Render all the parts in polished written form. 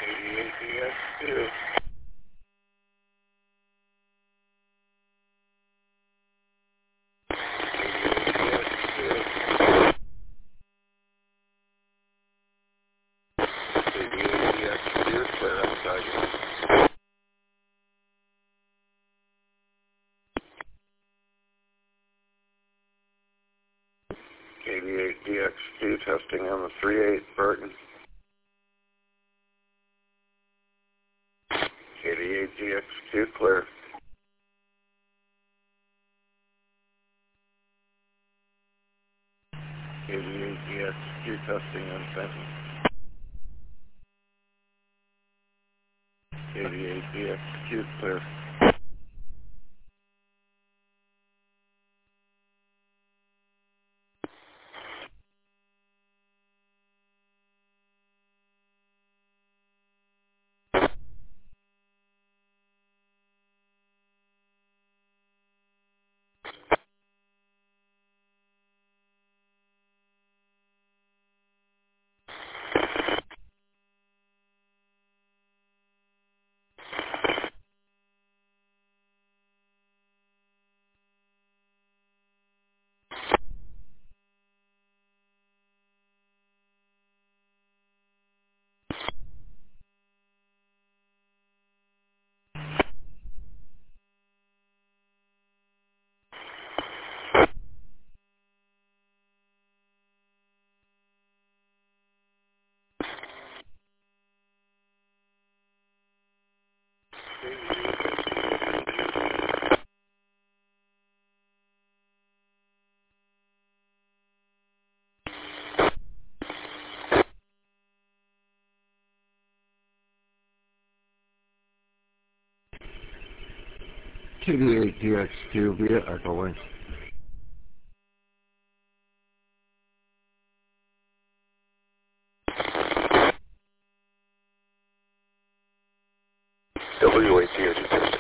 88DX2. ADATX2, clear outside. ADATX2, testing on the 38 Burton. ADATX2, clear. ADATX2, testing on Fenton. ADATX2, clear. ADATX2 via Echo Link. WATX2.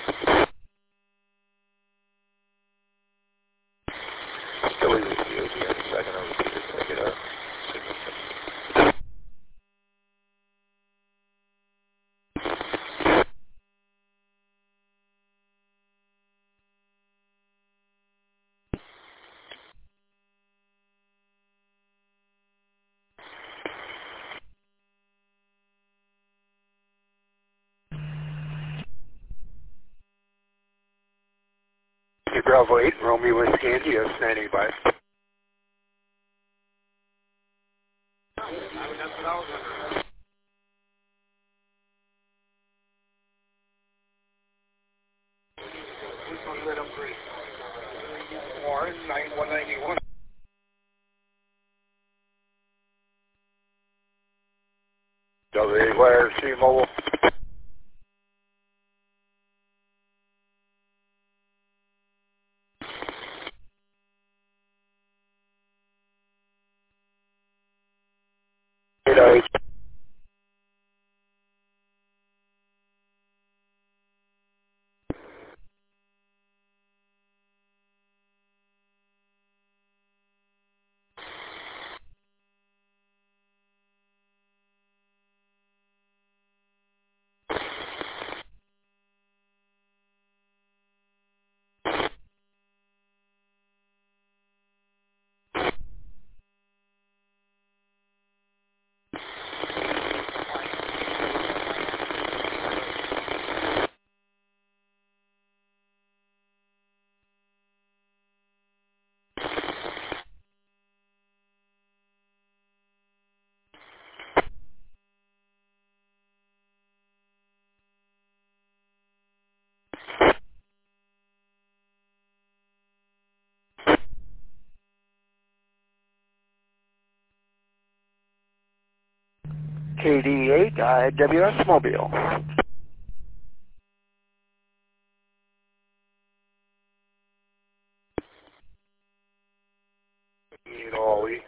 WATX, second on repeater, take it up. Bravo 8, Romeo Whiskey India, standing by. Mars 9191. WARC Mobile. KD8, IWS Mobile. Ollie.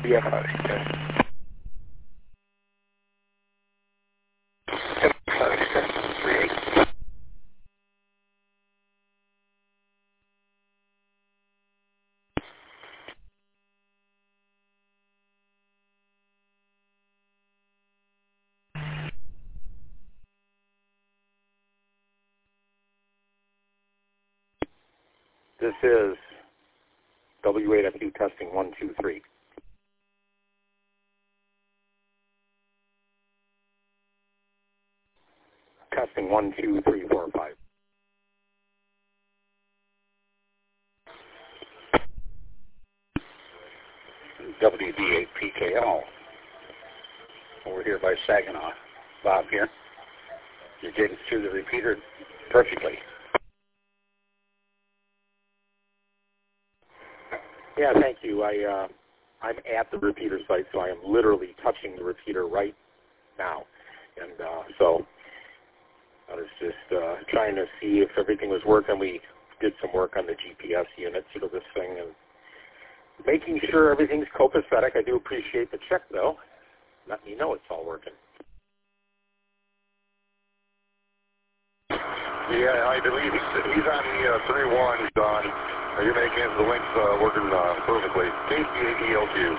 WF5. This is W8FU testing 1, 2, 3. Testing 1, 2, 3, 4, 5. WD8PKL. Over here by Saginaw. Bob here. You're getting through the repeater perfectly. Yeah, thank you. I'm at the repeater site, so I am literally touching the repeater right now. And so I was just trying to see if everything was working. We did some work on the GPS units for this thing and making sure everything's copacetic. I do appreciate the check, though. Let me know it's all working. Yeah, I believe he's on the 3-1, Don. You're making the links working perfectly. KC8ELQ.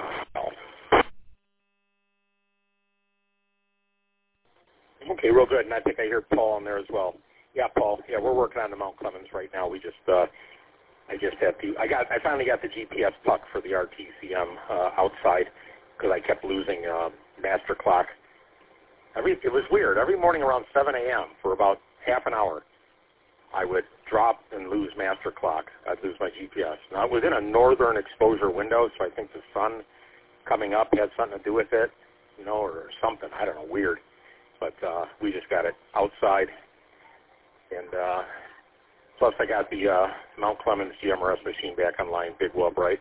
Okay, real good. And I think I hear Paul in there as well. Yeah, Paul. Yeah, we're working on the Mount Clemens right now. We just, I just have to. I finally got the GPS puck for the RTCM outside because I kept losing master clock. It was weird. Every morning around 7 a.m. for about half an hour, I would drop and lose master clock. I'd lose my GPS. Now, it was in a northern exposure window, so I think the sun coming up had something to do with it, you know, or something. I don't know, weird. But we just got it outside. And plus I got the Mount Clemens GMRS machine back online, Big Wub, right?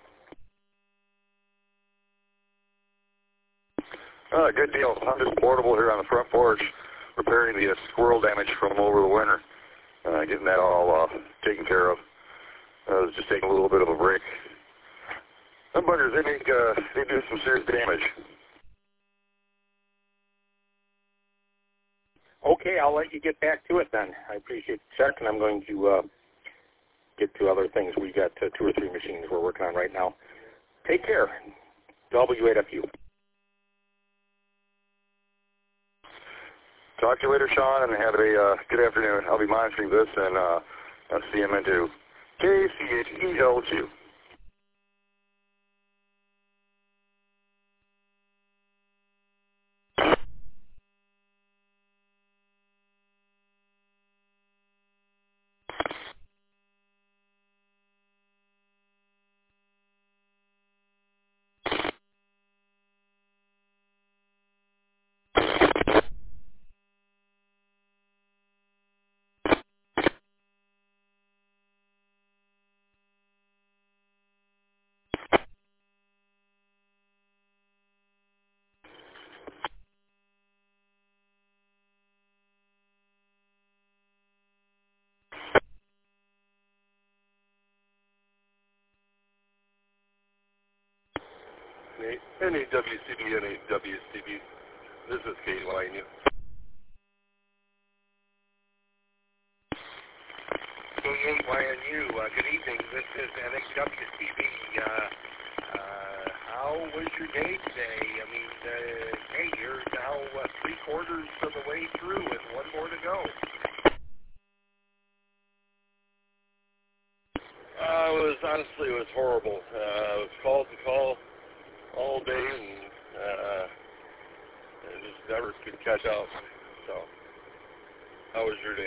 Good deal. I'm just portable here on the front porch, repairing the squirrel damage from over the winter. Getting that all taken care of. I was just taking a little bit of a break. Some buggers, they do some serious damage. Okay, I'll let you get back to it then. I appreciate the check, and I'm going to get to other things. We got 2 or 3 machines we're working on right now. Take care. W8FU. Talk to you later, Sean, and have a good afternoon. I'll be monitoring this and CM into KCHELQ. NAWCB, NAWCB. This is KYNU. K8YNU, good evening. This is NAWCB. How was your day today? I mean, hey, you're now 3/4 of the way through with 1 more to go. Honestly, it was horrible. I was called to call all day and just never could catch up. So, how was your day?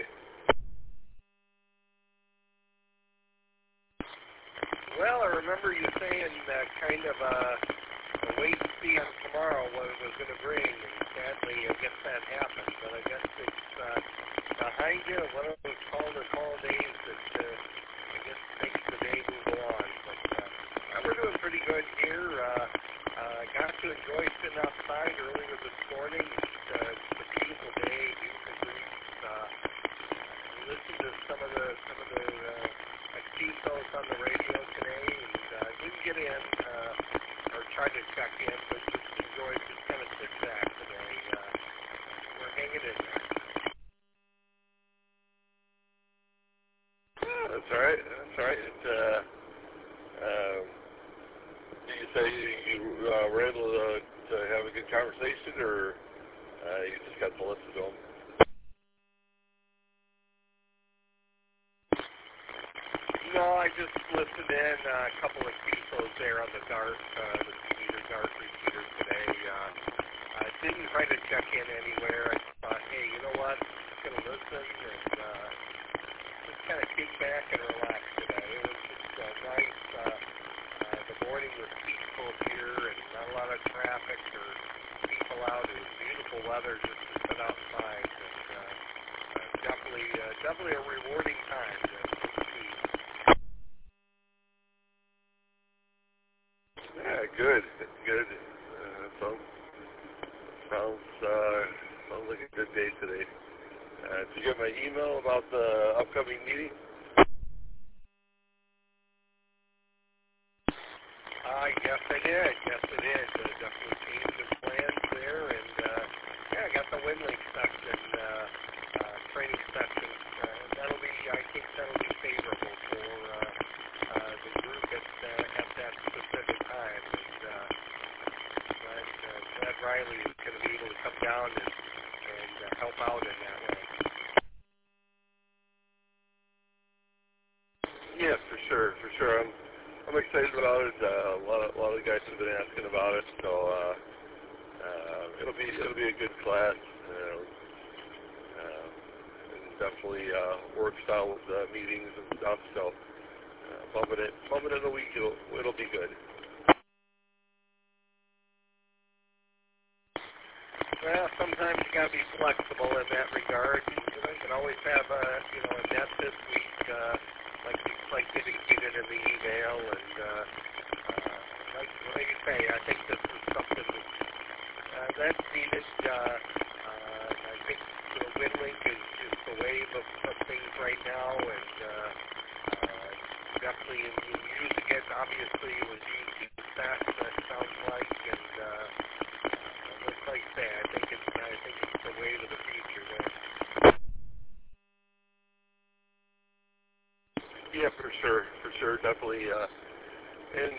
Well, I remember you saying kind of wait and see on tomorrow what it was going to bring, and sadly, I guess that happened. But I guess it's behind you, one of those call days that I guess makes the day move on. But we're doing pretty good here. Got to enjoy sitting outside earlier this morning. It's a beautiful day, beautiful breeze. Listened to some of the CISOs on the radio today, and didn't get in or try try to check in, but just enjoyed just kind of sit back today. We're hanging in there. That's all right. That's all right. Did you say you were able to have a good conversation, or you just got to listen to them? No, I just listened in a couple of CISOs there on the DART, the meter DART repeater today. I didn't try to check in anywhere. I thought, hey, you know what? I'm just going to listen and just kind of kick back and relax today. It was just nice. The morning was peaceful here and not a lot of traffic or people out. It was beautiful weather just to sit outside. And definitely a rewarding time to see. Yeah, good. Sounds like a good day today. Did you get my email about the upcoming meeting? Yes, I did. Definitely changed the plans there, and I got the WinLink session, training session. That'll be favorable for the group at that specific time. And glad Riley is going to be able to come down and help out in that way. Yeah, for sure. I'm excited about it. A lot of guys have been asking about it, so it'll be a good class. And definitely works out with meetings and stuff. So bumping it in a week, it'll be good. Well, sometimes you gotta be flexible in that regard. You can always have a net this week, like indicated in the email, and like you say, I think this is something that's needed. I think WinLink is the wave of things right now, and definitely in using it. Obviously, it was used in that sounds like, and like I say, I think it's the wave of the future there. Yeah, for sure, definitely. And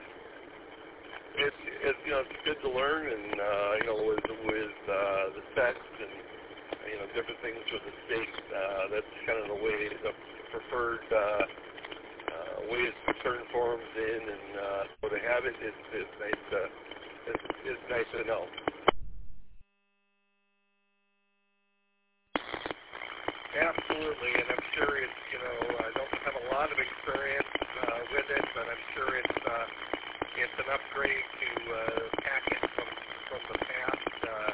it's good to learn, and with the sets and different things with the state. That's kind of the preferred way to turn forms in, and so to have it is nice to know. Absolutely, and I'm sure it's, I don't have a lot of experience with it, but I'm sure it's an upgrade to packet from the past.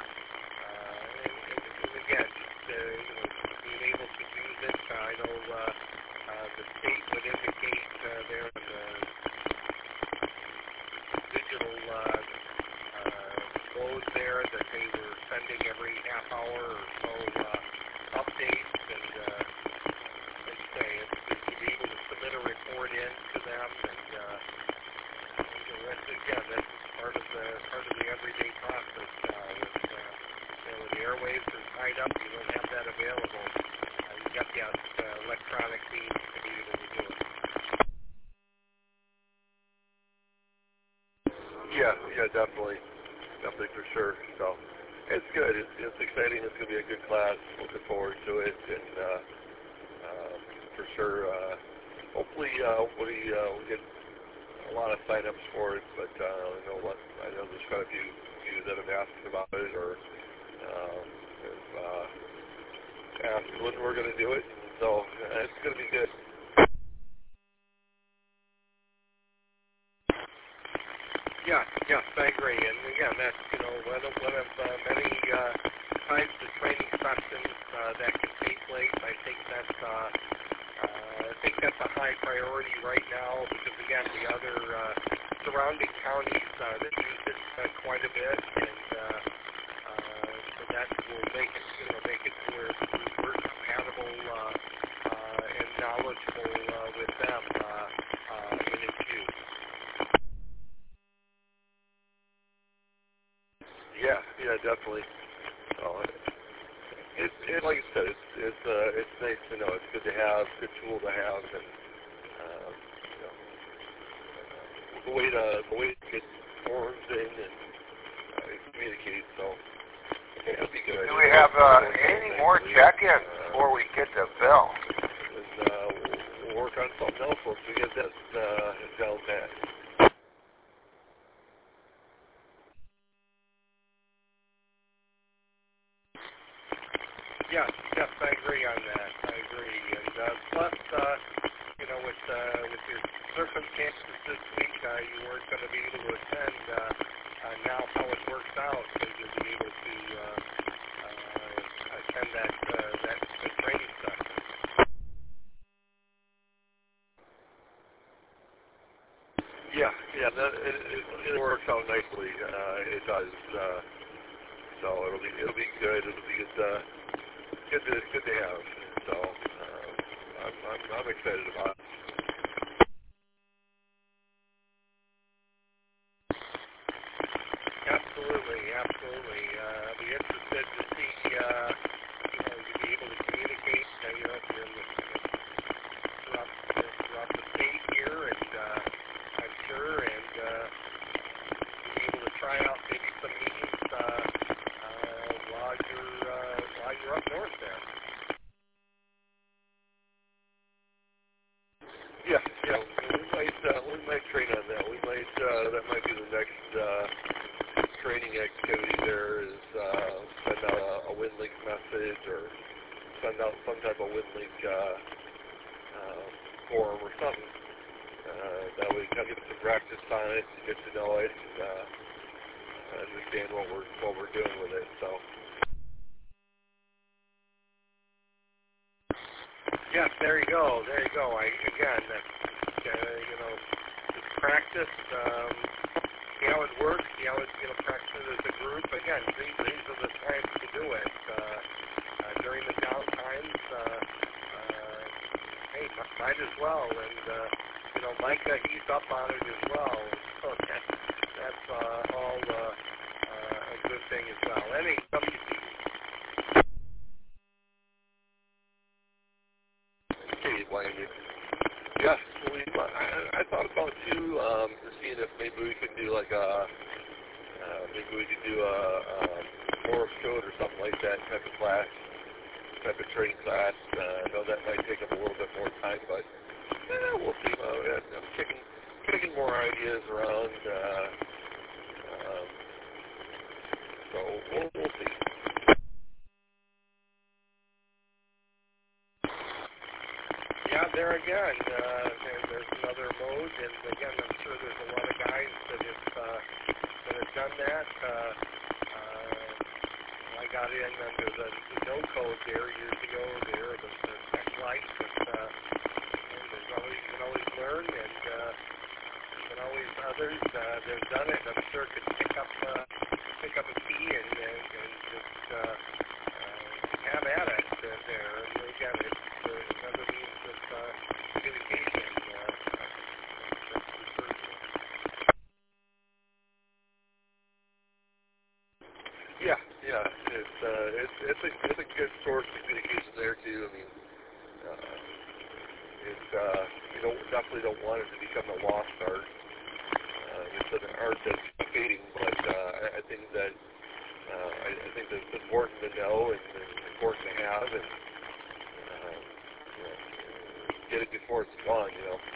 And again, being able to use it, I know the state would indicate there in the digital mode there that they were sending every half hour or so updates. A report in to them, and that's part of the everyday process. When the airwaves are tied up, you don't have that available. You got the electronic means to be able to do it. Yeah, definitely for sure. So it's good. It's exciting. It's going to be a good class. Looking forward to it, and for sure. Hopefully, we'll get a lot of sign-ups for it, but I know there's quite a few that have asked about it or have asked when we're going to do it, so it's going to be good. Yes, I agree, and again, that's one of many types of training sessions that can take place. I think that's a high priority right now because, again, the other surrounding counties that use it quite a bit, and so that will make it to where we're compatible and knowledgeable with them in its use. definitely. So it like I said, it's nice to know. It's good to have, good tool to have, and the way to get forms in and communicate. So it'll be good. Do we have any more check-ins before we get to Bill? And we'll work on something else once we get that down pat. Yes, I agree on that. I agree. And plus, with your circumstances this week, you weren't going to be able to attend. Now, how it works out, you'll be able to attend that training session. Yeah, it works out nicely. It does. So it'll be good. It'll be good to have. So I'm excited about it. Absolutely. I'll be interested to see, you be able to communicate, if you're throughout the state here, and I'm sure, and be able to try out maybe some meetings while you're up north there. Yeah. We might train on that. We might that might be the next training activity. There is send out a WinLink message or send out some type of WinLink form or something. That way, kind of get some practice on it, get to know it, and understand what we're doing with it. So. Yes, there you go. Just practice, see how it works, see how it, practice it as a group. Again, these are the times to do it. During the down times, hey, might as well. And, Micah, he's up on it as well. So that's all a good thing as well. NHWC. Yes, I thought about too, seeing if maybe we could do like a Morse code or something like that type of class, type of training class. I know that might take up a little bit more time, but we'll see. I'm kicking more ideas around, so we'll see. Yeah, there again, there's another mode, and again, I'm sure there's a lot of guys that have done that. I got in under the no code there years ago. There, the tech light, but you can always learn, and always others that have done it. I'm sure could pick up a key and just have at it there. And again, it's another means of communication. It's a good source of communication there too. I mean, definitely don't want it to become a lost art. It's an art that's fading, but I think that it's important to know and important to have, and get it before it's gone.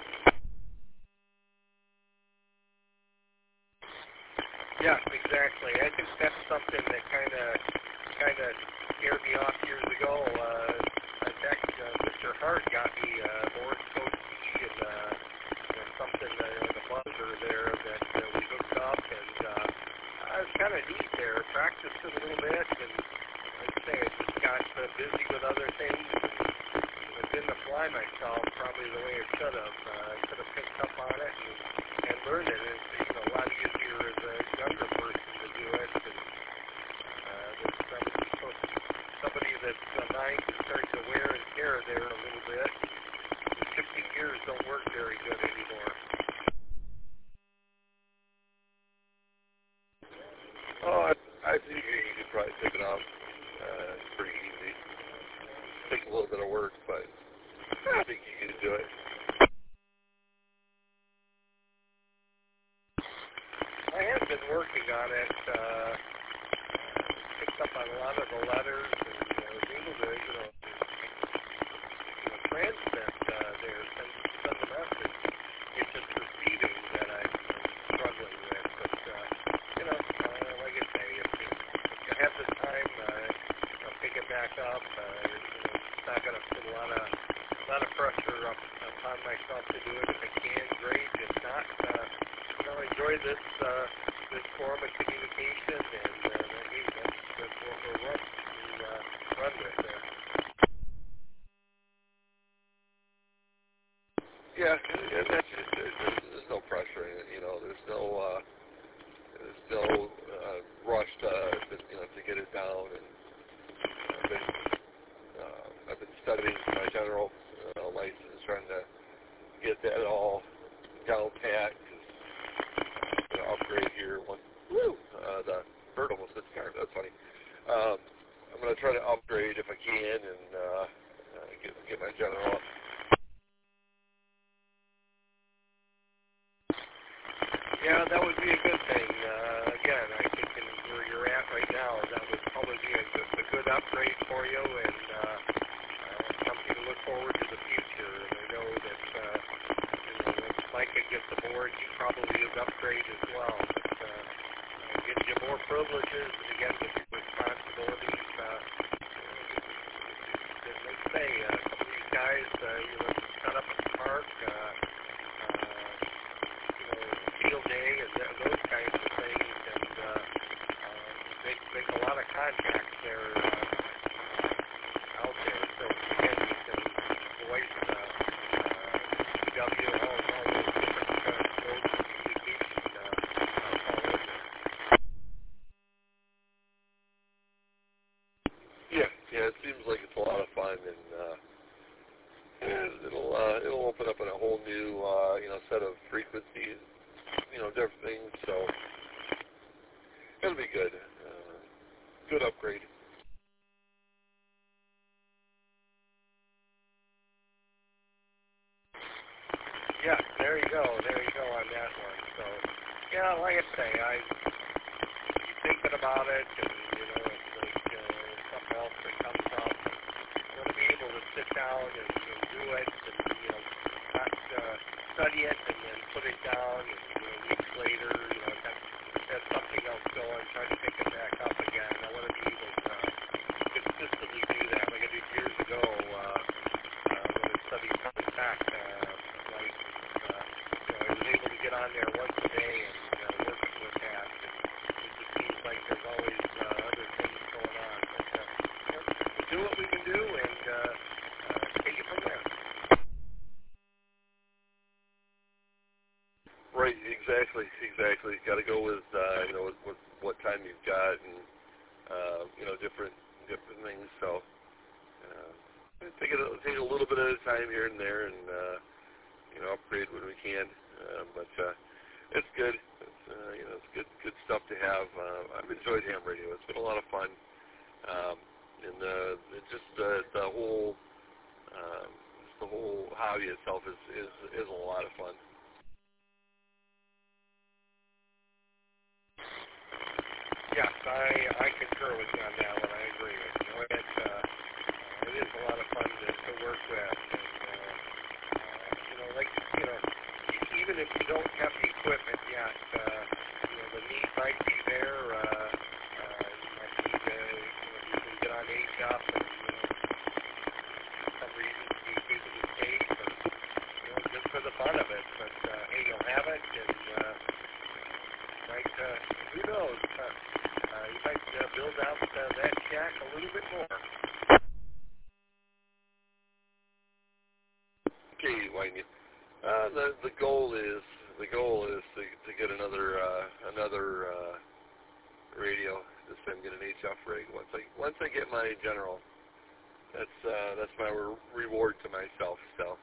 Yeah, exactly. I think that's something that kind of scared me off years ago. In fact, Mr. Hart got me Morse code key and something like a buzzer there that we hooked up, and I was kind of neat there. Practiced it a little bit, and like I say, I just got busy with other things. And didn't apply myself probably the way I should have. I could have picked up on it and learned it. It's a lot easier as a younger person to do it. And somebody that's mind is starting to wear and tear there a little bit. The 60 years don't work very good anymore. Oh, I think you can upon myself to do it if I can. Great. If not, enjoy this form of communication, and hey, that's what we'll run with there. Yeah, and that's just, there's no pressure in it. There's no rush to get it down. And I've been studying my general license, trying to get that all down pat. I'm going to upgrade here. The bird almost hit the car. That's funny. I'm going to try to upgrade if I can and get my general. Yeah, that would be a good thing. Again, I think where you're at right now, that would probably be a good upgrade for you, and something to look forward to the future. And I know that once Micah gets aboard, he probably is upgrade as well. But gives you more privileges, and again, gives you responsibilities. Let's say a couple of these guys, set up at the park. Field day and those kinds of things, and make a lot of contacts there out there. So again, you can voice CW, all those different modes of communication all in there. Yeah, it seems like it's a lot of fun, and it'll open up in a whole new set of frequencies. Different things, so it'll be good. Good upgrade. Yeah, there you go on that one. So, yeah, like I say, keep thinking about it, and, it's like something else that comes up. I'm going to be able to sit down and do it, and, not study it and then put it down, and, weeks later, that's something else going, try to pick it back up again. I want to be able to consistently do that like I did years ago when I studied public tax license. I was able to get on there once a day and work with that. And it just seems like there's always other things going on. But we'll do what we can do and take it from there. Right, exactly. Got to go with with what time you've got, and different things. So take a little bit at a time here and there, and upgrade when we can. But it's good. It's good stuff to have. I've enjoyed ham radio. It's been a lot of fun, and the whole hobby itself is a lot of fun. Yes, I concur with you on that one. I agree with you. It is a lot of fun to work with. And, even if you don't have the equipment yet, the need might be there. You might need you can get on HF and, for some reason, be able to tape, and, just for the fun of it. But, hey, you'll have it, and, who knows? You might build out that shack a little bit more. Okay, Wayne. The goal is to get another radio. This time, get an HF rig. Once I get my general, that's my reward to myself. So.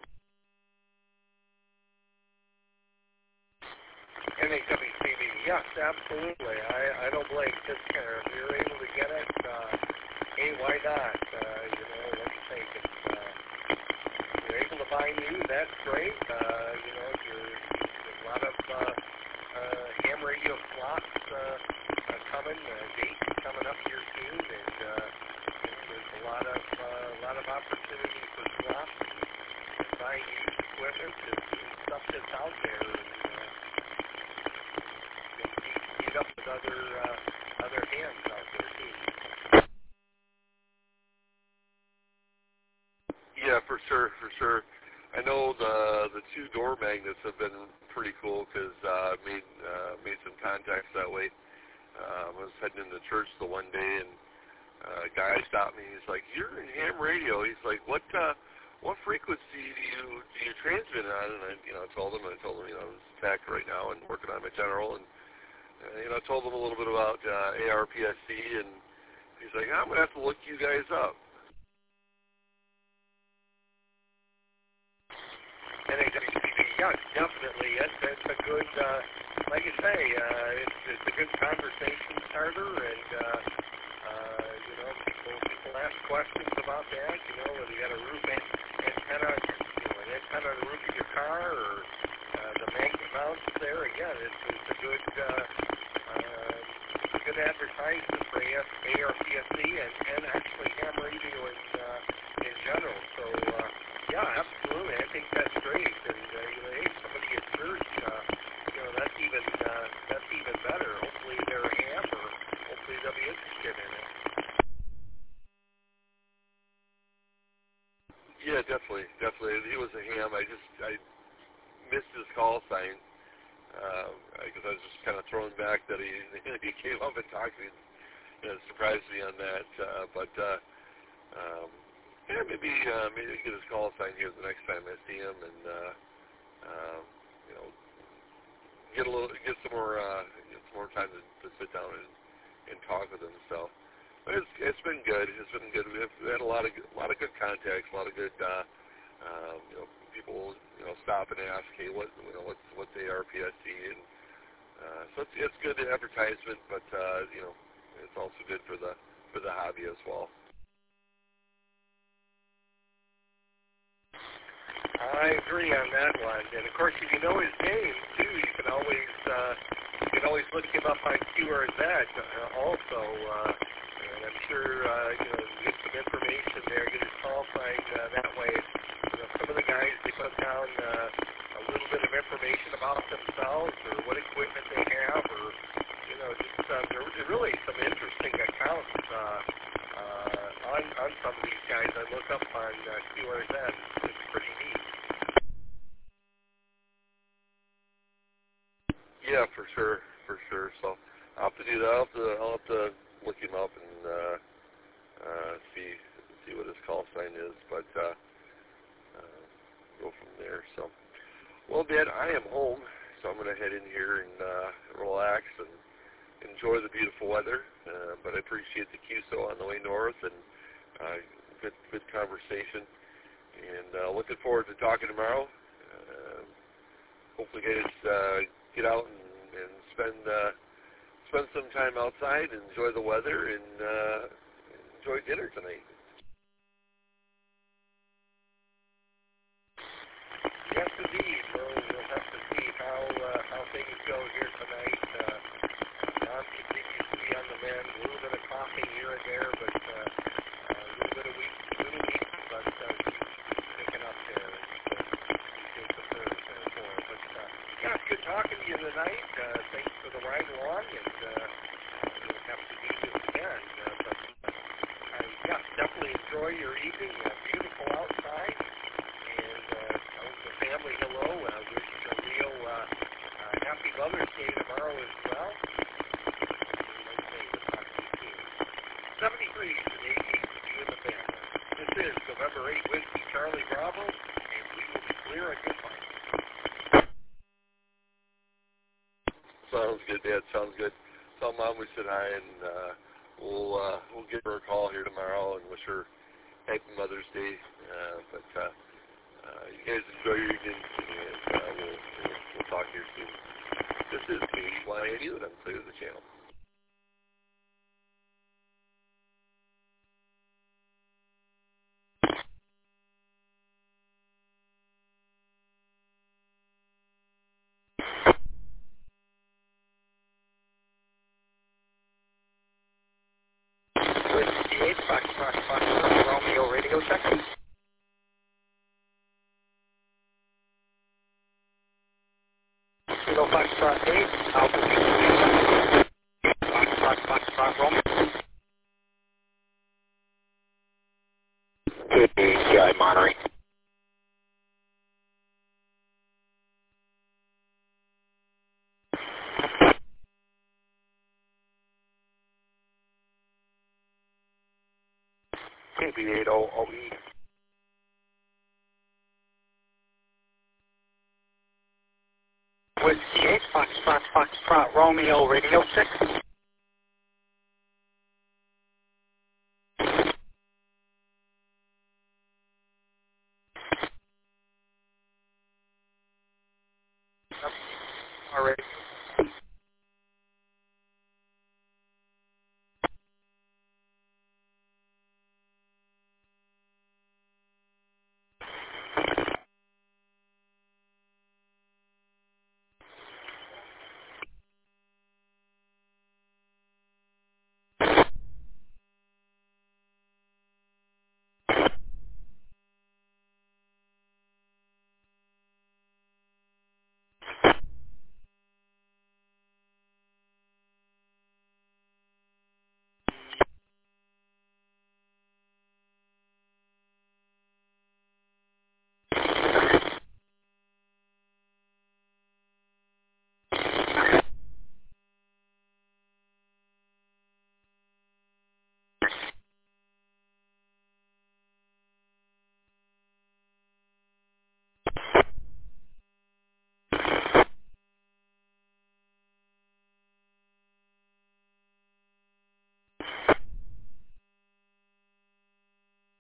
NHWCB, yes, absolutely. I don't blame this care. If you're able to get it, hey, why not? Let's take it. If you're able to buy new, that's great. There's a lot of ham radio slots coming. Dates coming up here soon, and there's a lot of opportunity for swaps and buying used equipment and stuff that's out there. Up with other hands out there too. Yeah, for sure. I know the two door magnets have been pretty cool because made some contacts that way. I was heading into church the one day, and a guy stopped me. He's like, "You're in ham radio." He's like, "What frequency do you transmit on?" And I told him, I was tech right now and working on my general, and I told him a little bit about ARPSC, and he's like, "I'm gonna have to look you guys up." And yeah, definitely. It's a good, like you say, it's a good conversation starter, and people ask questions about that. Whether you got a roof antenna, an antenna on the roof of your car, or the magnet mounts there. Again, it's a good advertisement for ARPSC and actually ham radio in general. So. Yeah, absolutely. I think that's great. And hey, somebody at church, that's even better. Hopefully they're a ham, or hopefully they'll be interested in it. Yeah, definitely. He was a ham. I missed his call sign because I was just kind of thrown back that he came up and talked to me. It surprised me on that, yeah, maybe get his call sign here the next time I see him, and get some more time to sit down and talk with him. So, but it's been good. We've had a lot of good contacts, a lot of good people stop and ask, hey, what's ARPSC, and so it's good advertisement, but it's also good for the hobby as well. I agree on that one. And of course, if you know his name too, you can always look him up on QRZ also. And I'm sure get some information there, get his call sign that way. Some of the guys, they put down a little bit of information about themselves, or what equipment they have, or just there are really some interesting accounts on some of these guys I look up on QRZ. It's pretty neat. Yeah, for sure. So I'll have to do that. I'll have to look him up and see what his call sign is, but go from there. So, well, Dad, I am home, so I'm going to head in here and relax and enjoy the beautiful weather. But I appreciate the QSO on the way north, and good conversation. And looking forward to talking tomorrow. Hopefully, guys get out and spend some time outside, enjoy the weather, and enjoy dinner tonight. Yes, indeed. We'll have to see how things go here tonight. Don continues to be on the mend. A little bit of coughing here and there, but a little bit of weak, but he's picking up there. He's the third for him. But yeah, it's good talking to you tonight. Thanks for the ride along, and we'll have to do this again. But definitely enjoy your evening. Beautiful outside, and tell the family hello. Wish a real happy Mother's Day tomorrow as well. 73 is the day to you and the family. This is November 8 Whiskey Charlie Bravo, and we will be clear on your phone. Sounds good, Dad. Sounds good. Tell Mom we said hi, and we'll give her a call here tomorrow and wish her happy Mother's Day. But you guys enjoy your evening, and we'll talk here soon. This is KYAD, and I'm clear to the channel. Fox, Romeo radio check. Kilo Foxtrot 8, Alpha Fox, Romeo. Good day, CI monitoring. KB8OE. Whiskey 8, Foxtrot, Romeo, Radio 6.